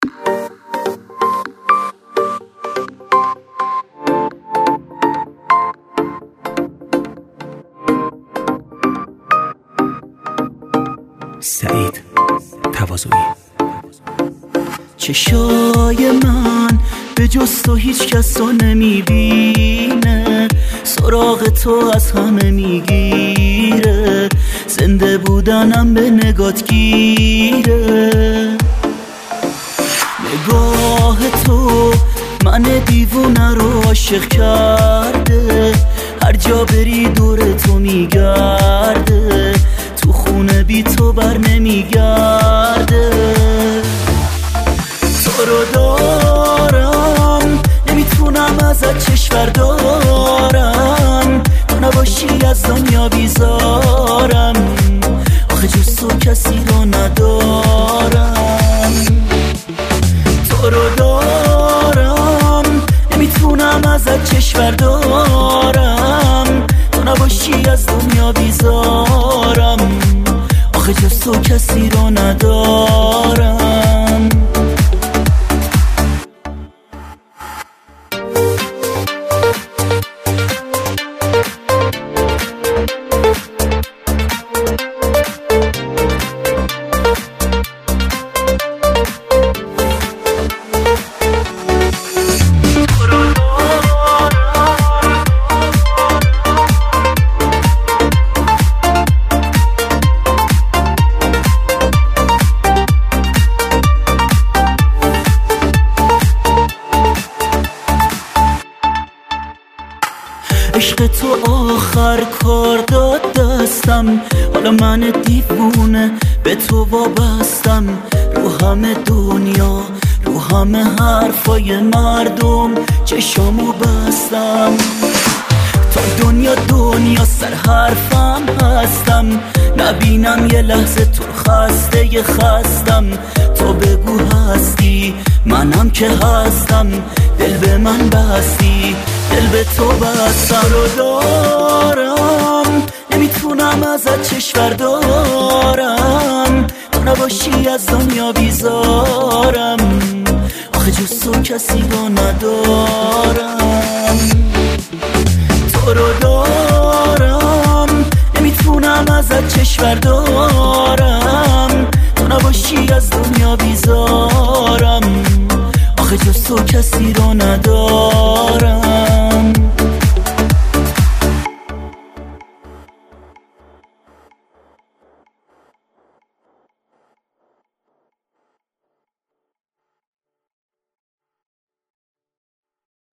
سعید تواضعی. چشای من به جز تو هیچ کس رو نمیبینه، سراغ تو از همه میگیره، زنده بودنم به نگات گیره. نگاه تو من دیوونه رو عاشق کرده، هر جا بری دور تو میگرده، تو خونه بی تو بر نمیگرده. تو رو دارم نمیتونم ازت چشم بردارم، تو نباشی از دنیا بیزارم، آخه جز تو کسی رو ندارم. تو رو دارم نمیتونم ازت چشم بردارم، تو نباشی از دنیا بیزارم، آخه جز تو کسی رو ندارم. عشق تو آخر کار داد دستم، حالا من دیوونه به تو وابستم، رو همه دنیا رو همه حرفای مردم چشامو بستم. تا دنیا سر حرفم هستم، نبینم یه لحظه تو خسته یه خستم. تو بگو هستی منم که هستم، دل به من بستی دل به تو بستم. رو دارم نمیتونم ازت چشم بردارم، تو نباشی از دنیا بیزارم، آخه جز تو کسی رو ندارم. تو رو دارم نمیتونم ازت چشم بردارم، تو نباشی از دنیا بیزارم، آخه جز تو کسی رو ندارم.